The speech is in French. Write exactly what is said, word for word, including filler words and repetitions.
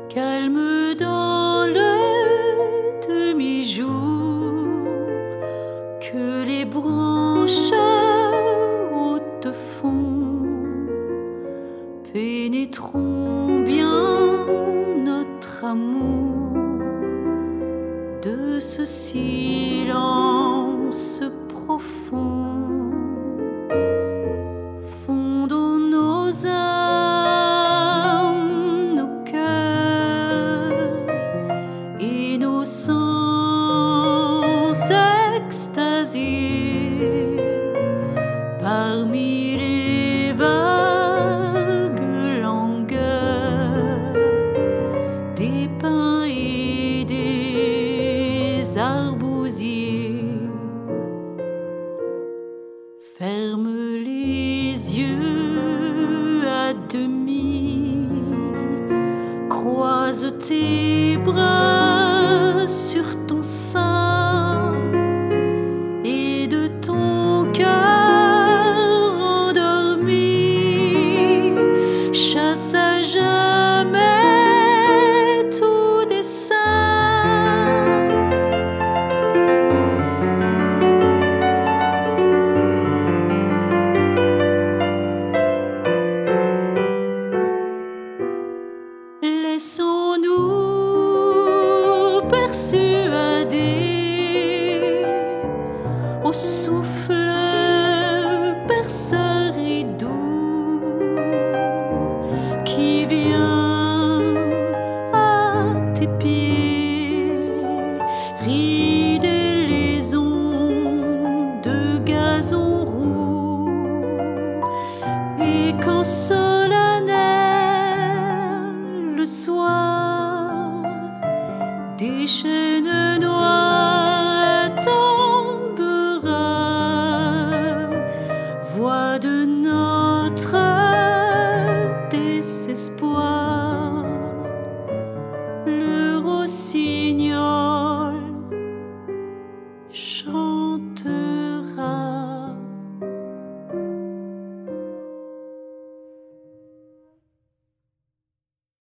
calme dans le demi-jour, que les branches hautes font, pénétrons bien notre amour de ce silence profond. Fondons nos âmes, nos cœurs et nos sens extasiés parmi les vagues langueurs des pins et des arbousiers. Ferme les yeux à demi, croise tes bras sur ton sein, et de ton cœur endormi chasse à jamais tout dessein. Laissons-nous persuader au souffle perceur et doux qui vient à tes pieds rider les ondes de gazon roux, et quand le soir, des chaînes noires tombera, voix de notre désespoir, le rossignol chantera.